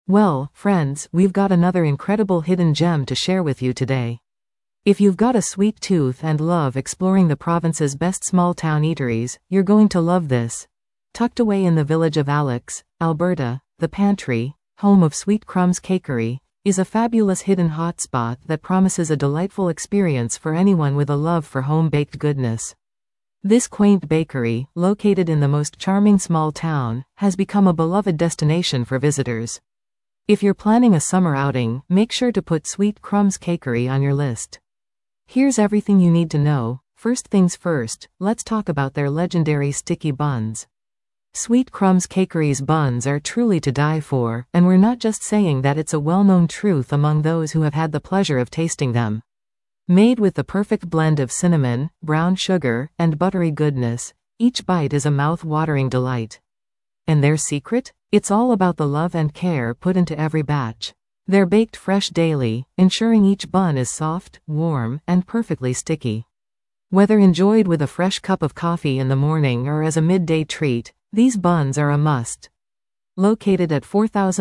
Well, friends, we've got another incredible hidden gem to share with you today. If you've got a sweet tooth and love exploring the province's best small-town eateries, you're going to love this. Tucked away in the village of Alex, Alberta, the Pantry, home of Sweet Crumbs Cakery, is a fabulous hidden hotspot that promises a delightful experience for anyone with a love for home-baked goodness. This quaint bakery, located in the most charming small town, has become a beloved destination for visitors. If you're planning a summer outing, make sure to put Sweet Crumbs Cakery on your list. Here's everything you need to know. First things first, let's talk about their legendary sticky buns. Sweet Crumbs Cakery's buns are truly to die for, and we're not just saying that, it's a well-known truth among those who have had the pleasure of tasting them. Made with the perfect blend of cinnamon, brown sugar, and buttery goodness, each bite is a mouth-watering delight. And their secret? It's all about the love and care put into every batch. They're baked fresh daily, ensuring each bun is soft, warm, and perfectly sticky. Whether enjoyed with a fresh cup of coffee in the morning or as a midday treat, these buns are a must. Located at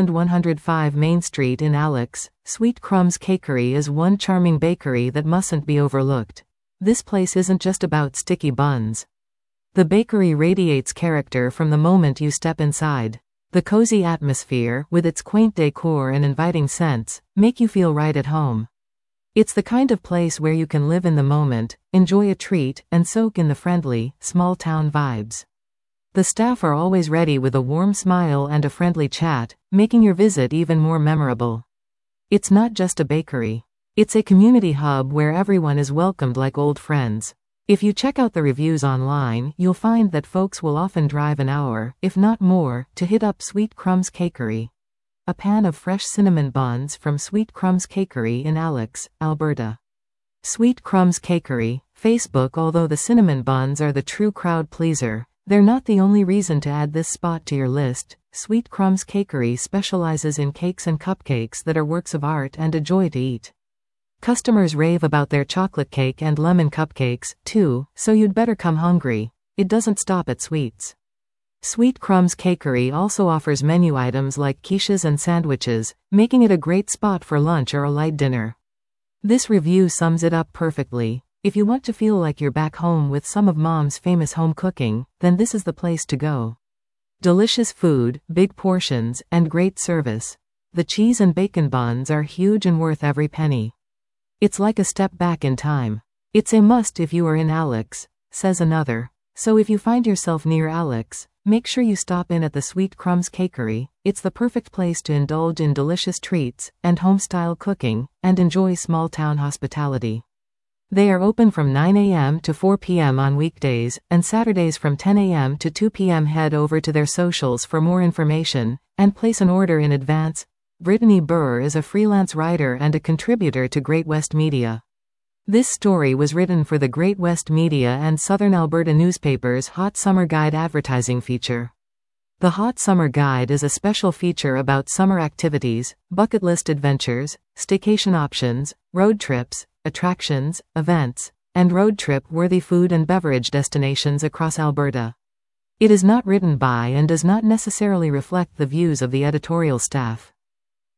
4105 Main Street in Alex, Sweet Crumbs Cakery is one charming bakery that mustn't be overlooked. This place isn't just about sticky buns. The bakery radiates character from the moment you step inside. The cozy atmosphere, with its quaint decor and inviting scents, make you feel right at home. It's the kind of place where you can live in the moment, enjoy a treat, and soak in the friendly, small-town vibes. The staff are always ready with a warm smile and a friendly chat, making your visit even more memorable. It's not just a bakery. It's a community hub where everyone is welcomed like old friends. If you check out the reviews online, you'll find that folks will often drive an hour, if not more, to hit up Sweet Crumbs Cakery. A pan of fresh cinnamon buns from Sweet Crumbs Cakery in Alex, Alberta. Sweet Crumbs Cakery, Facebook. Although the cinnamon buns are the true crowd pleaser, they're not the only reason to add this spot to your list. Sweet Crumbs Cakery specializes in cakes and cupcakes that are works of art and a joy to eat. Customers rave about their chocolate cake and lemon cupcakes, too, so you'd better come hungry. It doesn't stop at sweets. Sweet Crumbs Cakery also offers menu items like quiches and sandwiches, making it a great spot for lunch or a light dinner. This review sums it up perfectly. If you want to feel like you're back home with some of Mom's famous home cooking, then this is the place to go. Delicious food, big portions, and great service. The cheese and bacon buns are huge and worth every penny. It's like a step back in time. It's a must if you are in Alex, says another. So if you find yourself near Alex, make sure you stop in at the Sweet Crumbs Cakery. It's the perfect place to indulge in delicious treats, and home-style cooking, and enjoy small-town hospitality. They are open from 9 a.m. to 4 p.m. on weekdays, and Saturdays from 10 a.m. to 2 p.m. Head over to their socials for more information, and place an order in advance. Brittany Burr is a freelance writer and a contributor to Great West Media. This story was written for the Great West Media and Southern Alberta newspapers' Hot Summer Guide advertising feature. The Hot Summer Guide is a special feature about summer activities, bucket list adventures, staycation options, road trips, attractions, events, and road trip-worthy food and beverage destinations across Alberta. It is not written by and does not necessarily reflect the views of the editorial staff.